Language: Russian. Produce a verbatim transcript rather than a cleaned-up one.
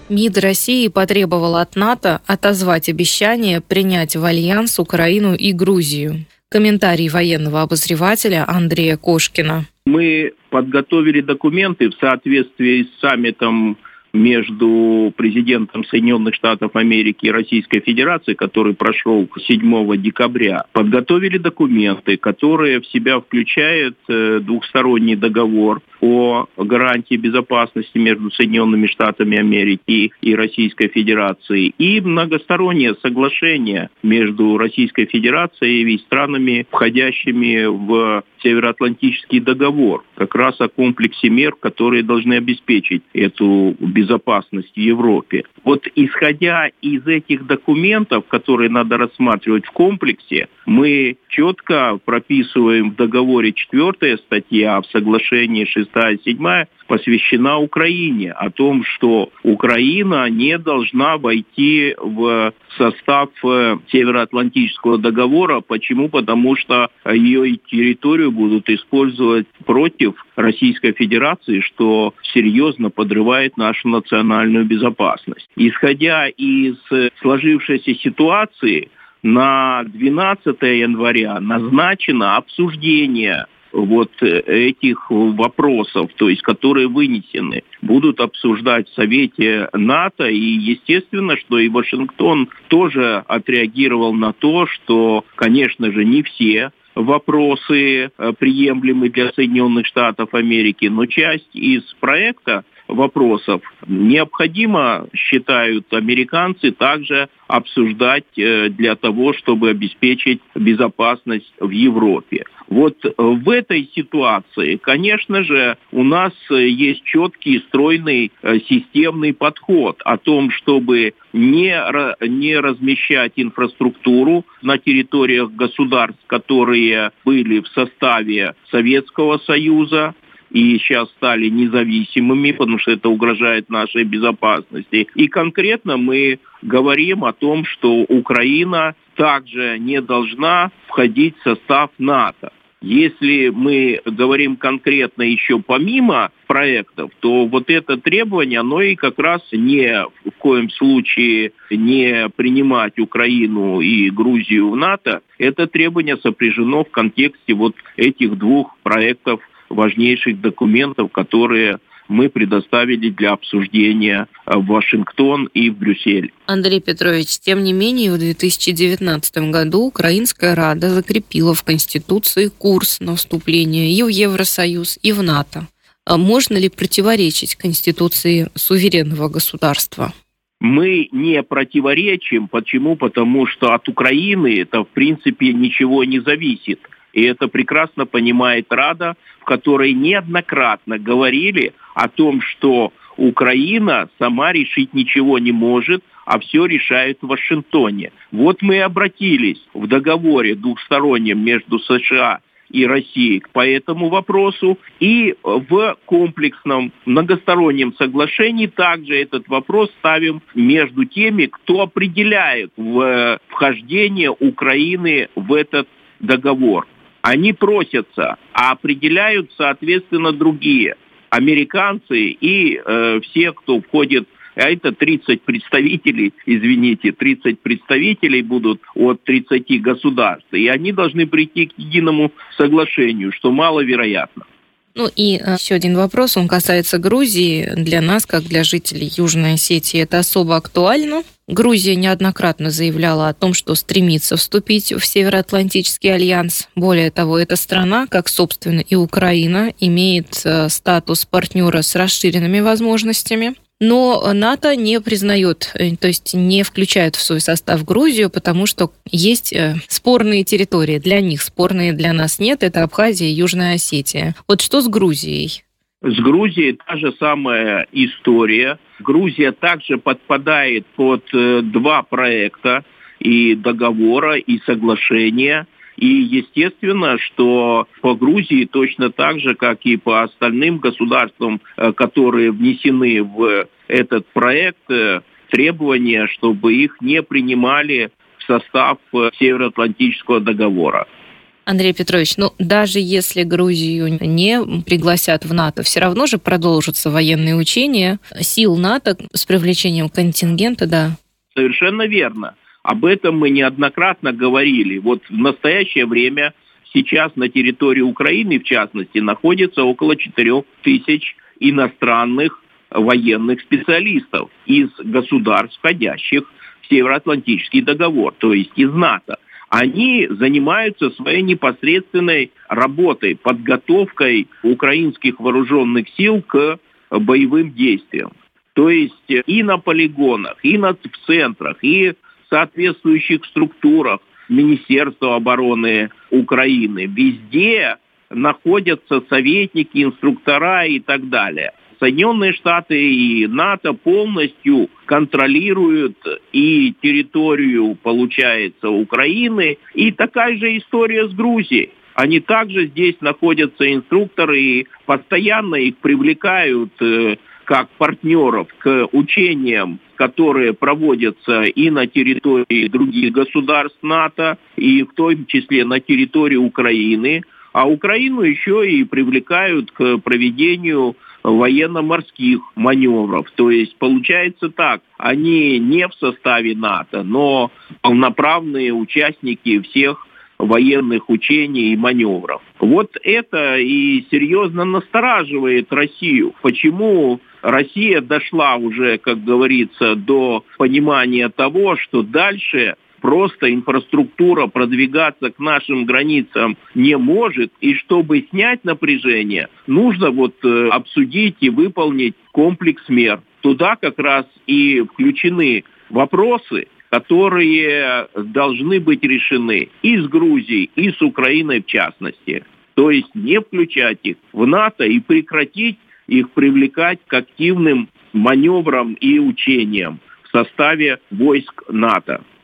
МИД России потребовал от НАТО отозвать обещание принять в альянс Украину и Грузию. Комментарий военного обозревателя Андрея Кошкина. Мы подготовили документы в соответствии с саммитом между президентом Соединенных Штатов Америки и Российской Федерации, который прошел седьмого декабря. Подготовили документы, которые в себя включают двухсторонний договор о гарантии безопасности между Соединенными Штатами Америки и Российской Федерацией и многостороннее соглашение между Российской Федерацией и странами, входящими в Североатлантический договор, как раз о комплексе мер, которые должны обеспечить эту безопасность в Европе. Вот исходя из этих документов, которые надо рассматривать в комплексе, мы четко прописываем в договоре четвертая статья, а в соглашении шестая, седьмая посвящена Украине, о том, что Украина не должна войти в состав Североатлантического договора. Почему? Потому что ее территорию будут использовать против Российской Федерации, что серьезно подрывает нашу национальную безопасность. Исходя из сложившейся ситуации, на двенадцатое января назначено обсуждение вот этих вопросов, то есть которые вынесены, будут обсуждать в Совете НАТО. И естественно, что и Вашингтон тоже отреагировал на то, что, конечно же, не все вопросы приемлемы для Соединенных Штатов Америки, но часть из проекта вопросов необходимо, считают американцы, также обсуждать для того, чтобы обеспечить безопасность в Европе. Вот в этой ситуации, конечно же, у нас есть четкий, стройный, системный подход о том, чтобы не, не размещать инфраструктуру на территориях государств, которые были в составе Советского Союза и сейчас стали независимыми, потому что это угрожает нашей безопасности. И конкретно мы говорим о том, что Украина также не должна входить в состав НАТО. Если мы говорим конкретно еще помимо проектов, то вот это требование, оно и как раз не в коем случае не принимать Украину и Грузию в НАТО. Это требование сопряжено в контексте вот этих двух проектов, важнейших документов, которые мы предоставили для обсуждения в Вашингтон и в Брюссель. Андрей Петрович, тем не менее, в две тысячи девятнадцатом году Украинская Рада закрепила в Конституции курс на вступление и в Евросоюз, и в НАТО. Можно ли противоречить Конституции суверенного государства? Мы не противоречим. Почему? Потому что от Украины это, в принципе, ничего не зависит. И это прекрасно понимает Рада, в которой неоднократно говорили о том, что Украина сама решить ничего не может, а все решает в Вашингтоне. Вот мы и обратились в договоре двухстороннем между США и Россией по этому вопросу, и в комплексном многостороннем соглашении также этот вопрос ставим между теми, кто определяет вхождение Украины в этот договор. Они просятся, а определяют, соответственно, другие. Американцы и э, все, кто входит, а это тридцать представителей, извините, тридцать представителей будут от тридцати государств. И они должны прийти к единому соглашению, что маловероятно. Ну и еще один вопрос, он касается Грузии. Для нас, как для жителей Южной Осетии, это особо актуально. Грузия неоднократно заявляла о том, что стремится вступить в Североатлантический альянс. Более того, эта страна, как, собственно, и Украина, имеет статус партнера с расширенными возможностями. Но НАТО не признает, то есть не включает в свой состав Грузию, потому что есть спорные территории. Для них спорные, для нас нет. Это Абхазия и Южная Осетия. Вот что с Грузией? С Грузией та же самая история. Грузия также подпадает под два проекта и договора, и соглашения. И естественно, что по Грузии точно так же, как и по остальным государствам, которые внесены в этот проект, требования, чтобы их не принимали в состав Североатлантического договора. Андрей Петрович, ну даже если Грузию не пригласят в НАТО, все равно же продолжатся военные учения сил НАТО с привлечением контингента, да? Совершенно верно. Об этом мы неоднократно говорили. Вот в настоящее время сейчас на территории Украины, в частности, находится около четырех тысяч иностранных военных специалистов из государств, входящих в Североатлантический договор, то есть из НАТО. Они занимаются своей непосредственной работой, подготовкой украинских вооруженных сил к боевым действиям. То есть и на полигонах, и на, в центрах, и в соответствующих структурах Министерства обороны Украины. Везде находятся советники, инструктора и так далее. Соединенные Штаты и НАТО полностью контролируют и территорию, получается, Украины, и такая же история с Грузией. Они также здесь находятся инструкторы, и постоянно их привлекают э, как партнеров к учениям, которые проводятся и на территории других государств НАТО, и в том числе на территории Украины. А Украину еще и привлекают к проведению военно-морских маневров. То есть получается так, они не в составе НАТО, но полноправные участники всех военных учений и маневров. Вот это и серьезно настораживает Россию. Почему Россия дошла уже, как говорится, до понимания того, что дальше просто инфраструктура продвигаться к нашим границам не может, и чтобы снять напряжение, нужно вот э, обсудить и выполнить комплекс мер. Туда как раз и включены вопросы, которые должны быть решены и с Грузией, и с Украиной в частности. То есть не включать их в НАТО и прекратить их привлекать к активным маневрам и учениям в составе войск НАТО.